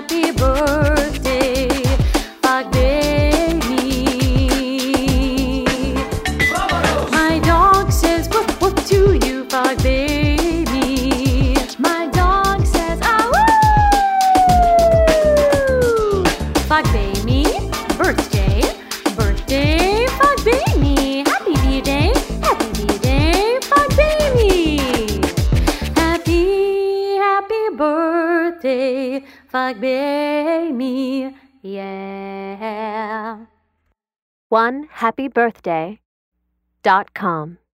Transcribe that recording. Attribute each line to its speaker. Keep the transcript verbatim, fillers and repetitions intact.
Speaker 1: happy birthday, Fagbemi. My dog says woof woof to you, Fagbemi. My dog says ah woo. Fagbemi, birthday, birthday, Fagbemi. Happy B-Day, happy B-Day, Fagbemi. Happy, happy birthday, Fagbemi. Yeah.
Speaker 2: one happy birthday dot com